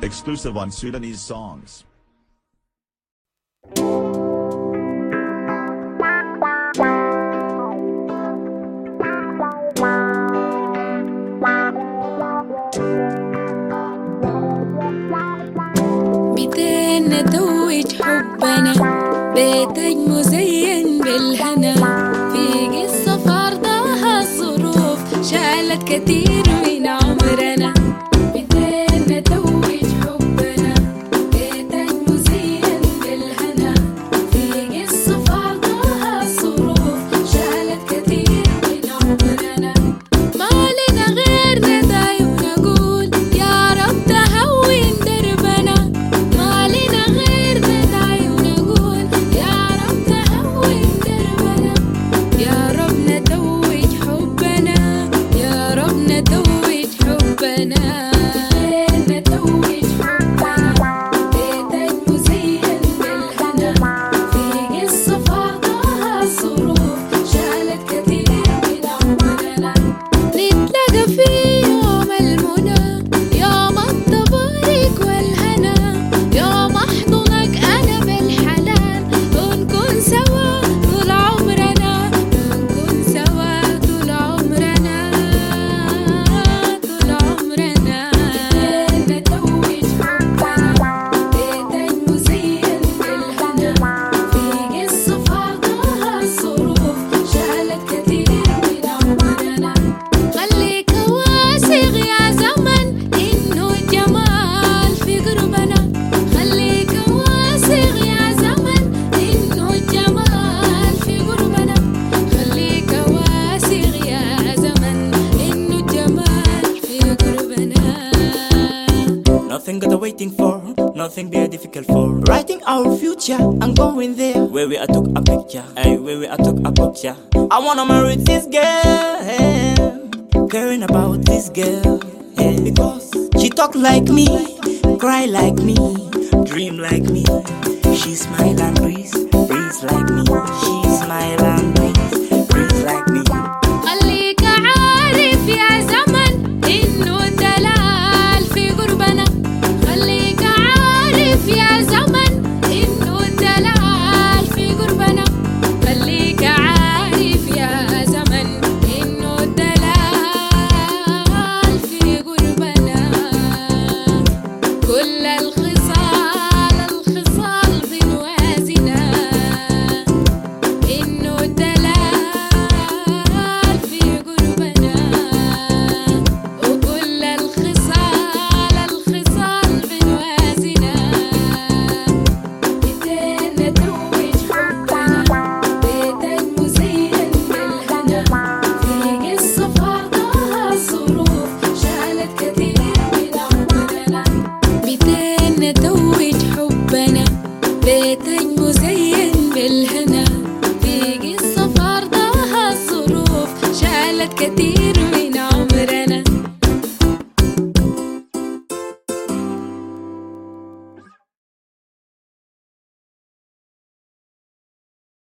exclusive on Sudanese songs. بدينا نتوج حبنا بيتك مزين بالهنا في قصة فرضها الظروف شالت كتير من عمرنا بدينا نتوج حبنا بيتك مزين بالهنا في قصة فرضها الظروف شالت كتير من عمرنا ما لنا غير ندعي ونقول يا رب تهون دربنا ما لنا غير ندعي ونقول يا رب تهون دربنا يا رب نتوج حبنا يا رب نتوج حبنا نتوج حبنا بيتك مزين بالهنا في قصة فرضها الظروف شالت كتير من عمرنا نتلاقى في يوم المنى يوم التبارك والهنا يوم احضنك انا بالحنان ونكون سوا طول عمرنا ونكون سوا طول عمرنا طول عمرنا نتوج حبنا بيتك مزين بالهنا في قصة فرضها الظروف شالت كتير من عمرنا خليك واثق يا زمن إنه الجمال في قربنا خليك واثق يا زمن إنه الجمال في قربنا خليك واثق يا زمن إنه الجمال في قربنا Nothing got waiting for, nothing be difficult for. Writing our future and going there. Where we I took a picture, hey, where we I took a picture. I wanna marry this girl, caring about this girl, yeah. Because she talk like me, cry like me, dream like me. She smile and breeze, breeze like me. She smile and breeze.